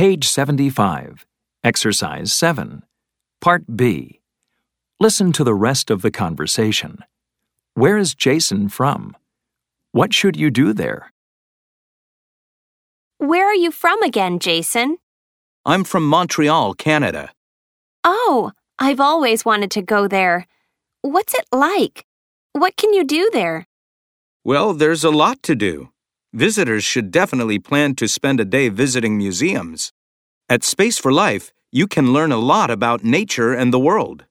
Page 75, Exercise 7, Part B. Listen to the rest of the conversation. Where is Jason from? What should you do there? Where are you from again, Jason? I'm from Montreal, Canada. Oh, I've always wanted to go there. What's it like? What can you do there? Well, there's a lot to do. Visitors should definitely plan to spend a day visiting museums. At Space for Life, you can learn a lot about nature and the world.